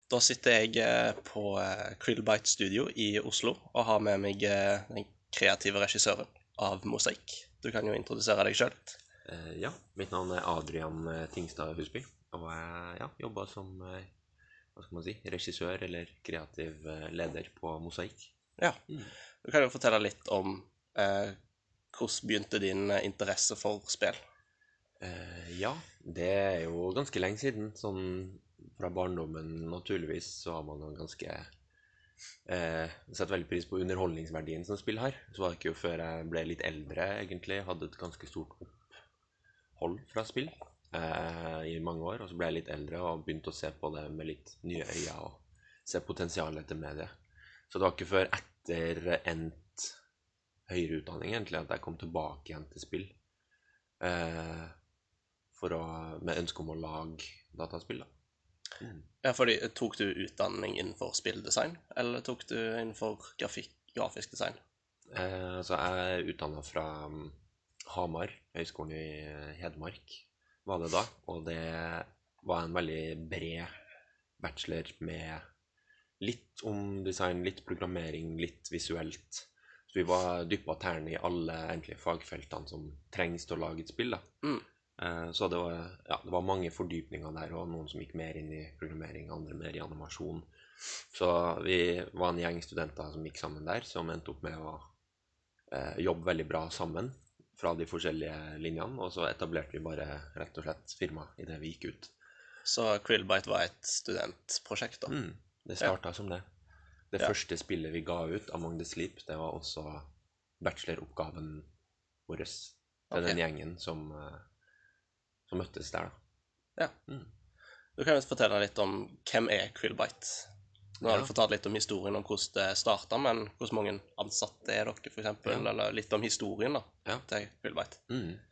Da sitter jeg på Krillbite Studio i Oslo og har med meg den kreative regissøren av Mosaikk. Du kan jo introdusere deg selv litt. Ja, mitt navn er Adrian Tingstad Husby, og jeg jobber som hva skal man si, regissør eller kreativ leder på Mosaikk. Ja, du kan jo fortelle litt om hvordan begynte din interesse for spill? Ja, det er jo ganske lenge siden, sånn fra barndommen naturligvis, så har man jo ganske sett veldig pris på underholdningsverdien som spill har. Så var det ikke jo før jeg ble litt eldre egentlig, hadde et ganske stort opphold fra spill i mange år, og så ble jeg litt eldre og begynte å se på det med litt nye øyne og se potensialet til mediet. Så det var ikke før etter endt høyere utdanning egentlig at jeg kom tilbake igjen til spill med ønske om å lage dataspill da. Ja, fordi tok du utdanning innenfor spilldesign, eller tok du innenfor grafisk design? Så jeg er utdannet fra Hamar, Høgskolen i Hedmark var det da, og det var en veldig bred bachelor med litt om design, litt programmering, litt visuelt. Så vi var dyppet tærne i alle egentlig fagfeltene som trengs til å lage et spill da. Så det var mange fordypninger der, og noen som gikk mer inn i programmering, andre mer i animasjon. Så vi var en gjeng studenter som gikk sammen der, som endte opp med å jobbe veldig bra sammen fra de forskjellige linjene, og så etablerte vi bare rett og slett firma i det vi gikk ut. Så Krillbite var et studentprosjekt da? Det startet som det. Det første spillet vi ga ut, Among the Sleep, det var også bacheloroppgaven vår til den gjengen som møttes der da. Ja. Du kan jo fortelle litt om hvem er Krillbite. Nå har du fortalt litt om historien om hvordan det startet, men hvor mange ansatte er dere for eksempel, eller litt om historien da, til Krillbite.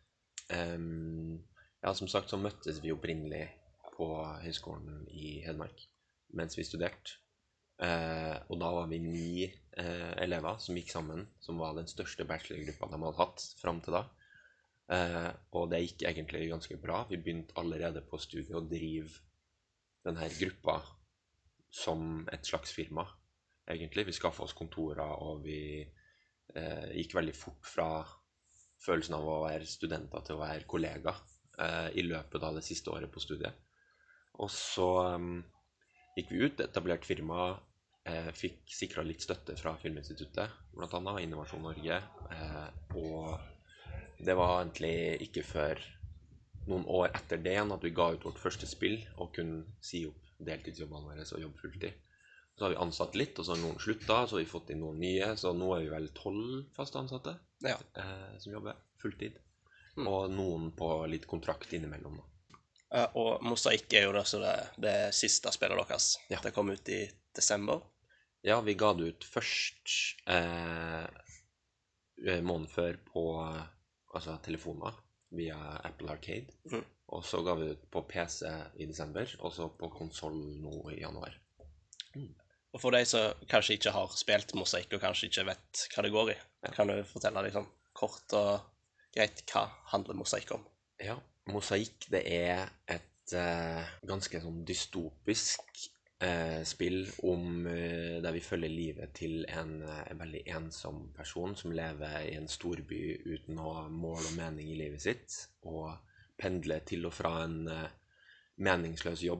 Ja, som sagt så møttes vi opprinnelig på Høgskolen i Hedmark mens vi studerte. Og da var vi 9 elever som gikk sammen, som var den største bachelorgruppa de hadde hatt frem til da. Og det gikk egentlig ganske bra. Vi begynte allerede på studiet å drive denne gruppa som et slags firma, egentlig. Vi skaffet oss kontorer, og vi gikk veldig fort fra følelsen av å være studenter til å være kollega i løpet av det siste året på studiet. Og så gikk vi ut, etablerte firma, fikk sikret litt støtte fra Filminstituttet, blant annet Innovasjon Norge, og det var egentlig ikke før noen år etter det at vi ga ut vårt første spill og kunne si opp deltidsjobbene våre og jobbe fulltid. Så har vi ansatt litt, og så har noen sluttet, så har vi fått inn noen nye, så nå er vi vel 12 faste ansatte som jobber fulltid, og noen på litt kontrakt innimellom da. Og Mosaikk er jo det siste spillet deres. Det kom ut i desember. Ja, vi ga det ut først måneden før på telefoner via Apple Arcade, og så ga vi det ut på PC i desember, og så på konsol nå i januar. Og for deg som kanskje ikke har spilt Mosaikk og kanskje ikke vet hva det går i, kan du fortelle litt sånn kort og greit hva handler Mosaikk om? Ja, Mosaikk det er et ganske sånn dystopisk spill om der vi følger livet til en veldig ensom person som lever i en storby uten å ha mål og mening i livet sitt, og pendler til og fra en meningsløs jobb,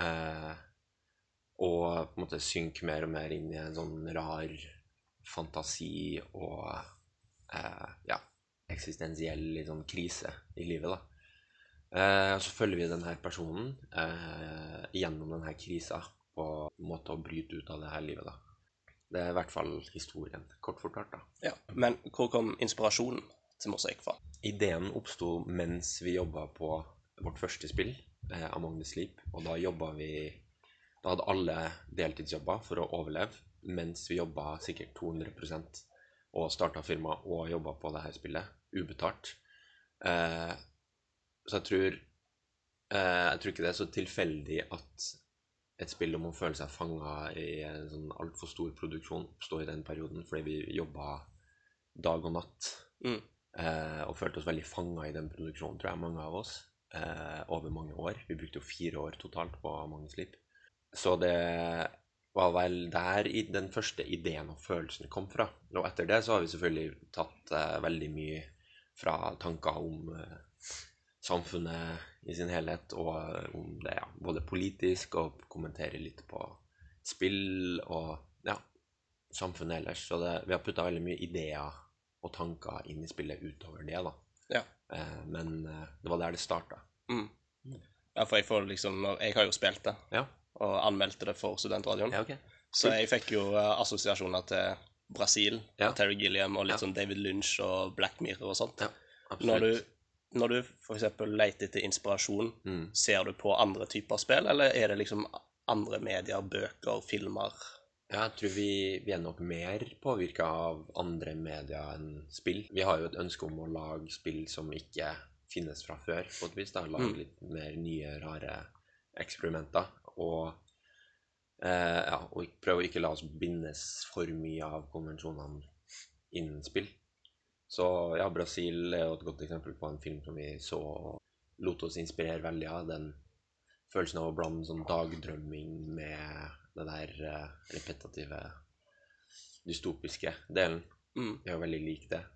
og på en måte synker mer og mer inn i en sånn rar fantasi og eksistensiell liksom, krise i livet da. Så følger vi denne personen gjennom denne krisa på en måte å bryte ut av det her livet da. Det er i hvert fall historien, kort fortalt da. Ja, men hvor kom inspirasjonen til Mosaikk fra? Ideen oppstod mens vi jobbet på vårt første spill, Among the Sleep, og da hadde alle deltidsjobber for å overleve, mens vi jobbet sikkert 200% og startet firma og jobbet på dette spillet, ubetalt. Så jeg tror ikke det er så tilfeldig at et spill om å føle seg fanget i en sånn alt for stor produksjon oppstod i den perioden, fordi vi jobbet dag og natt, og følte oss veldig fanget i den produksjonen, tror jeg, mange av oss, over mange år. Vi brukte jo 4 år totalt på Among the Sleep. Så det var vel der i den første ideen og følelsen kom fra. Og etter det så har vi selvfølgelig tatt veldig mye fra tanker om samfunnet i sin helhet, og om det både politisk, og kommentere litt på spill og samfunnet ellers. Så vi har puttet veldig mye ideer og tanker inn i spillet utover det, da. Ja. Men det var der det startet. Ja, for jeg har jo spilt det, og anmeldte det for Studentradioen. Ja, ok. Så jeg fikk jo assosiasjoner til Brasil, og Terry Gilliam, og litt sånn David Lynch og Black Mirror og sånt. Ja, absolutt. Når du for eksempel leter etter inspirasjon, ser du på andre typer spill, eller er det liksom andre medier, bøker, filmer? Ja, jeg tror vi er nok mer påvirket av andre medier enn spill. Vi har jo et ønske om å lage spill som ikke finnes fra før, på et vis, da. Lage litt mer nye, rare eksperimenter, og prøve å ikke la oss bindes for mye av konvensjonene innen spill. Så ja, Brasil er jo et godt eksempel på en film som vi så lot oss inspirere veldig av. Den følelsen av å blande sånn dagdrømming med det der repetitive, dystopiske delen. Vi er jo veldig lik det.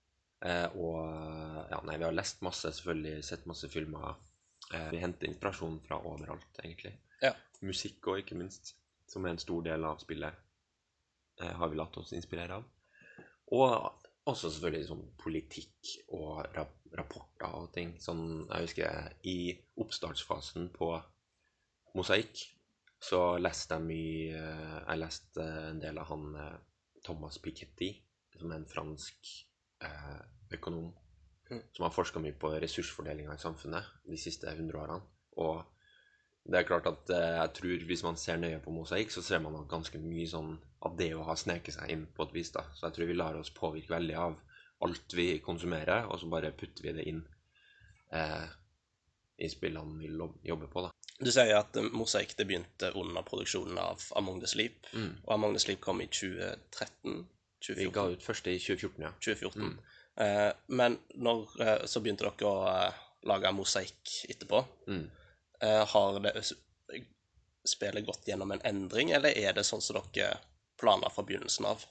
Vi har lest masse, selvfølgelig, sett masse filmer. Vi henter inspirasjon fra overalt, egentlig. Ja. Musikk også, ikke minst, som er en stor del av spillet, har vi latt oss inspirere av. Og også selvfølgelig sånn politikk og rapporter og ting. Sånn, jeg husker i oppstartsfasen på Mosaikk, så leste jeg leste en del av han Thomas Piketty, som er en fransk økonom, som har forsket mye på ressursfordelinga i samfunnet de siste 100 årene. Og det er klart at jeg tror hvis man ser nøye på Mosaikk, så ser man ganske mye sånn av det å ha sneket seg inn på et vis, da. Så jeg tror vi lar oss påvirke veldig av alt vi konsumerer, og så bare putter vi det inn i spillene vi jobber på, da. Du sier at Mosaikk det begynte under produksjonen av Among the Sleep, og Among the Sleep kom i 2013? 2014? Vi ga ut første i 2014, ja. 2014. Men så begynte dere å lage Mosaikk etterpå. Har det spillet gått gjennom en endring, eller er det sånn som dere planer fra begynnelsen av?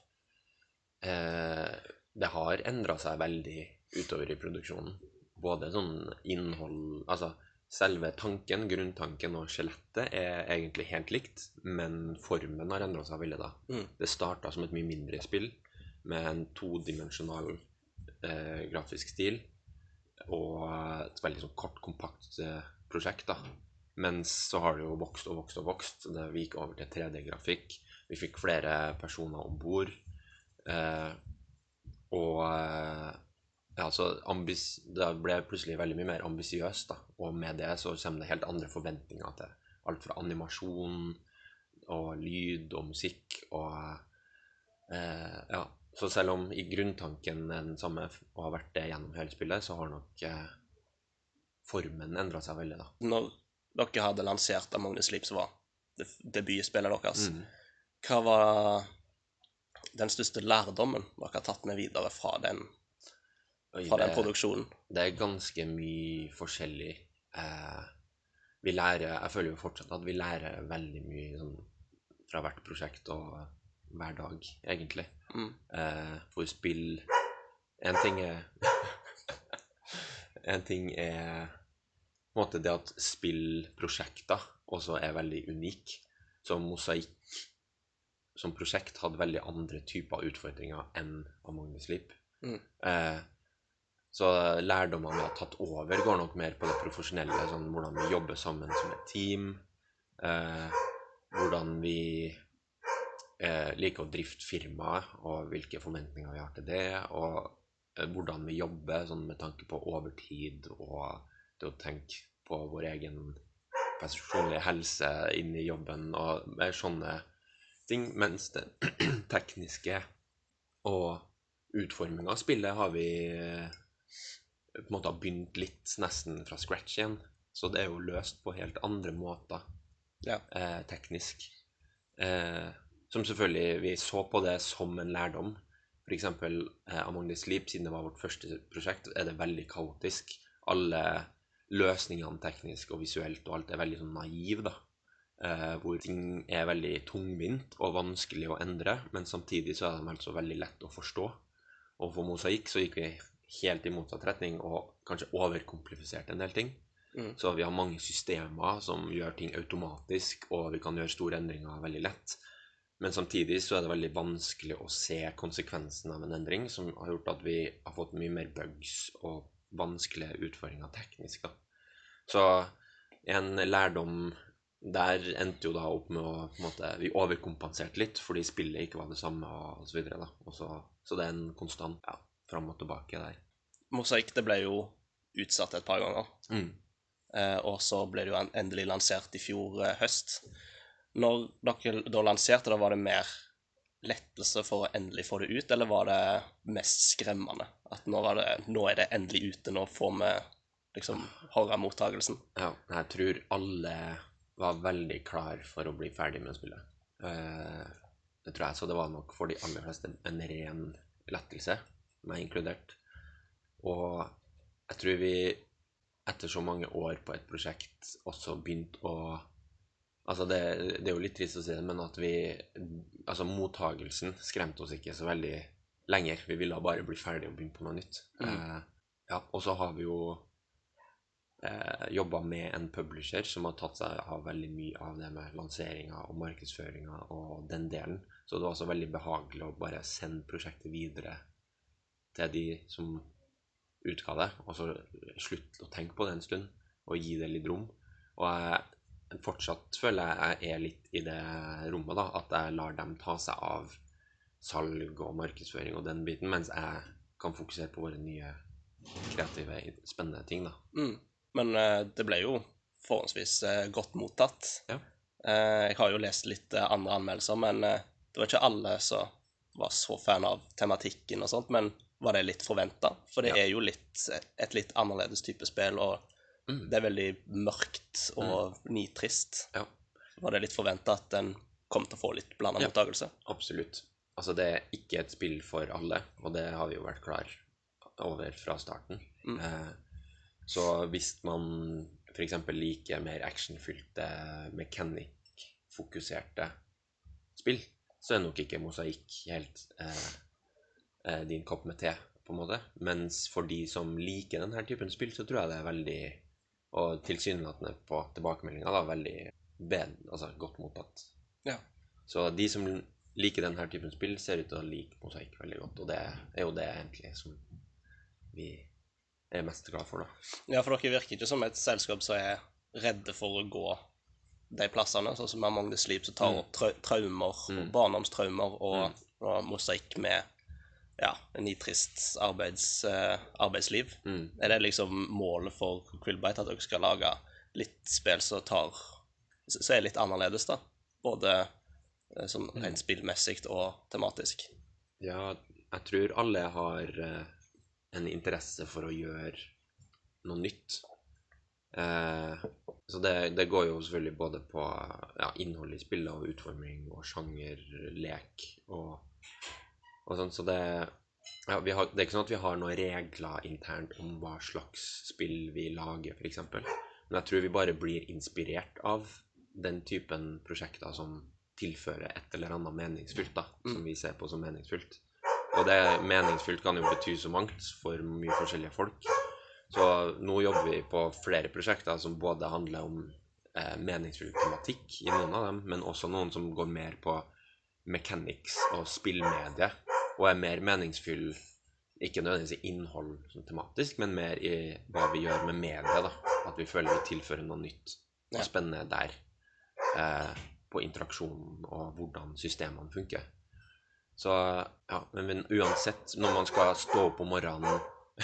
Det har endret seg veldig utover i produksjonen. Både sånn innhold, altså selve tanken, grunntanken og skjelettet er egentlig helt likt, men formen har endret seg veldig da. Det startet som et mye mindre spill, med en todimensjonal grafisk stil, og et veldig sånn kort, kompakt prosjekt da. Mens så har det jo vokst og vokst og vokst. Vi gikk over til 3D-grafikk. Vi fikk flere personer ombord. Så det ble plutselig veldig mye mer ambisiøst, da. Og med det så kommer det helt andre forventninger til alt fra animasjon og lyd og musikk Så selv om i grunntanken er den samme og har vært det gjennom hele spillet, så har nok formen endret seg veldig, da. Når dere hadde lansert Among the Sleep, som var debutspillet deres, hva var den største lærdommen dere har tatt med videre fra den produksjonen? Det er ganske mye forskjellig. Jeg føler jo fortsatt at vi lærer veldig mye sånn, fra hvert prosjekt og hver dag, egentlig. For spill En ting er på en måte det at spillprosjekter også er veldig unik. Så Mosaikk som prosjekt hadde veldig andre typer utfordringer enn Among the Sleep. Så lærdommene vi har tatt over går nok mer på det profesjonelle, sånn hvordan vi jobber sammen som et team, hvordan vi liker å drifte firmaet, og hvilke forventninger vi har til det, og hvordan vi jobber sånn med tanke på overtid, og det å tenke på vår egen personlige helse inn i jobben, og mer sånne ting, mens det tekniske og utformingen av spillet har vi på en måte begynt litt nesten fra scratch igjen, så det er jo løst på helt andre måter teknisk. Som selvfølgelig, vi så på det som en lærdom. For eksempel Among the Sleep, siden det var vårt første prosjekt, er det veldig kaotisk. Alle løsningene teknisk og visuelt og alt er veldig sånn naiv, da. hvor ting veldig tungvint og vanskelig å endre, men samtidig så de altså veldig lett å forstå. Og for mosaikk så gikk vi helt i motsatt retning og kanskje overkomplifiserte en del ting. Så vi har mange systemer som gjør ting automatisk, og vi kan gjøre store endringer veldig lett. Men samtidig så det veldig vanskelig å se konsekvensen av en endring, som har gjort at vi har fått mye mer bugs og vanskelige utfordringer teknisk, da. Så en lærdom der endte jo da opp med å, på en måte, vi overkompenserte litt, fordi spillet ikke var det samme, og så videre, da. Så det en konstant, ja, frem og tilbake der. Mosaikk, det ble jo utsatt et par ganger. Og så ble det jo endelig lansert i fjor høst. Når dere da lanserte, da var det mer lettelse for å endelig få det ut, eller var det mest skremmende? At nå er det endelig ute, nå får vi liksom horror-mottagelsen. Ja, jeg tror alle var veldig klar for å bli ferdig med spillet. Det tror jeg, så det var nok for de aller fleste en ren lettelse, meg inkludert. Og jeg tror vi etter så mange år på et prosjekt også begynte å, altså det er jo litt trist å si det, men at altså mottagelsen skremte oss ikke så veldig lenger. Vi ville bare bli ferdig og begynne på noe nytt. Ja, og så har vi jo jobbet med en publisher som har tatt seg av veldig mye av det med lanseringen og markedsføringen og den delen. Så det var også veldig behagelig å bare sende prosjektet videre til de som utga det, og så slutt å tenke på det en stund, og gi det litt rom. Og jeg fortsatt føler jeg litt i det rommet, da, at jeg lar dem ta seg av salg og markedsføring og den biten, mens jeg kan fokusere på våre nye kreative, spennende ting, da. Men det ble jo forholdsvis godt mottatt. Ja. Jeg har jo lest litt andre anmeldelser, men det var ikke alle som var så fan av tematikken og sånt, men var det litt forventet? For det er jo et litt annerledes type spill, og det er veldig mørkt og nitrist. Ja. Var det litt forventet at den kom til å få litt blandet mottagelse? Absolutt. Altså det er ikke et spill for alle, og det har vi jo vært klar over fra starten. Så hvis man for eksempel liker mer actionfylte, mechanic-fokuserte spill, så er nok ikke mosaikk helt din kopp med te, på en måte. Mens for de som liker denne typen spill, så tror jeg det er veldig, og tilsynelatende på tilbakemeldingen da, veldig godt mottatt. Ja. Så de som liker denne typen spill ser ut til å like mosaikk veldig godt, og det er jo det egentlig som vi er mest glad for, da. Ja, for dere virker ikke som et selskap som er redde for å gå de plassene, sånn som Among the Sleep, som tar opp traumer, og barndomstraumer, og mosaikk med en nitrist arbeidsliv. Er det liksom målet for Krillbite, at dere skal lage litt spill som er litt annerledes, da? Både som rent spillmessigt og tematisk. Ja, jeg tror alle har en interesse for å gjøre noe nytt. Så det går jo selvfølgelig både på innhold i spillet og utforming og sjanger, lek og sånn, så det er ikke sånn at vi har noen regler internt om hva slags spill vi lager, for eksempel. Men jeg tror vi bare blir inspirert av den typen prosjekter som tilfører et eller annet meningsfylt, da, som vi ser på som meningsfylt. Og det meningsfylt kan jo bety så mangt for mye forskjellige folk. Så nå jobber vi på flere prosjekter som både handler om meningsfull tematikk i noen av dem, men også noen som går mer på mechanics og spillmedie, og er mer meningsfull, ikke nødvendigvis i innhold som tematisk, men mer i hva vi gjør med medie, da. At vi føler vi tilfører noe nytt og spennende der, på interaksjonen og hvordan systemene funker. Så, men uansett, når man skal stå opp om morgenen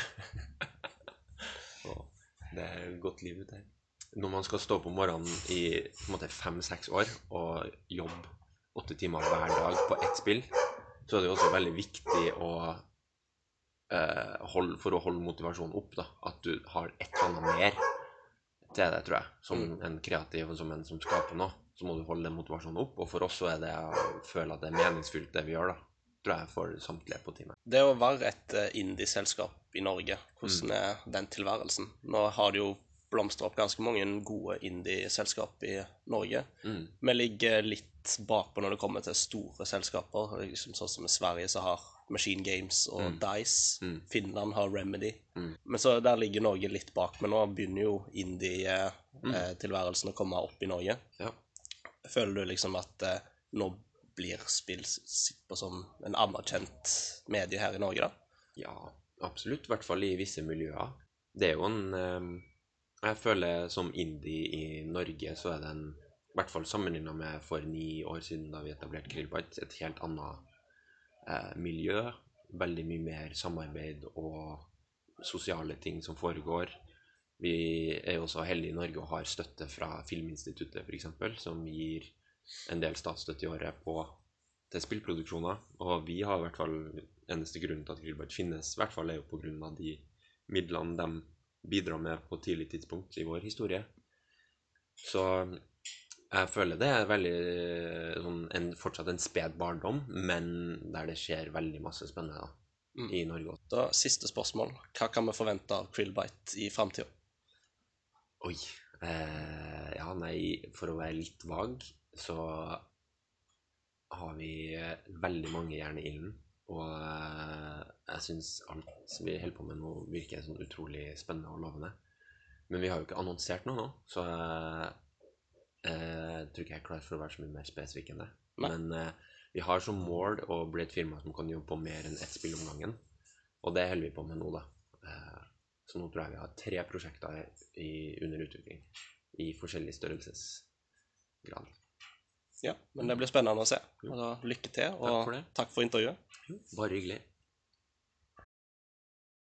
det er godt liv ute her. Når man skal stå opp om morgenen i på en måte 5-6 år og jobbe 8 timer hver dag på ett spill, så er det jo også veldig viktig for å holde motivasjonen opp, da, at du har et eller annet mer til det, tror jeg. Som en kreativ og som en som skaper noe, så må du holde motivasjonen opp. Og for oss så er det å føle at det er meningsfylt det vi gjør, da, tror jeg, for samtlige på teamet. Det å være et indie-selskap i Norge, hvordan er den tilværelsen? Nå har det jo blomstrer opp ganske mange gode indie-selskap i Norge. Vi ligger litt bakpå når det kommer til store selskaper. Liksom sånn som i Sverige så har Machine Games og DICE. Finland har Remedy. Men så der ligger Norge litt bak. Men nå begynner jo indie-tilværelsen å komme opp i Norge. Ja. Føler du liksom at nå blir spill sett på som en anerkjent medie her i Norge, da? Ja, absolutt. I hvert fall i visse miljøer. Det er jo jeg føler som indie i Norge så er det i hvert fall sammenlignet med for 9 år siden da vi etablerte Krillbite, et helt annet miljø. Veldig mye mer samarbeid og sosiale ting som foregår. Vi er jo også heldige i Norge og har støtte fra Filminstituttet, for eksempel, som gir en del statsstøtte i året til spillproduksjoner. Og vi har i hvert fall eneste grunnen til at Krillbite finnes, i hvert fall er jo på grunn av de midlene de bidrar med på et tidlig tidspunkt i vår historie. Så jeg føler det er veldig fortsatt en sped barndom, men der det skjer veldig masse spennende da, i Norge også. Da, siste spørsmål. Hva kan vi forvente av Krillbite i fremtiden? Oi. Ja, nei, for å være litt vag, så har vi veldig mange jern i ilden. Og jeg synes alt vi holder på med nå virker sånn utrolig spennende og lovende. Men vi har jo ikke annonsert noe nå, så jeg tror ikke jeg er klar for å være så mye mer spesifikk enn det. Nei. Men vi har som mål å bli et firma som kan jobbe på mer enn ett spill om gangen. Og det holder vi på med nå, da. Så nå tror jeg vi har 3 prosjekter under utvikling i forskjellig størrelsesgrad. Ja, men det blir spennende å se. Og da, lykke til, og takk for intervjuet. Bare hyggelig.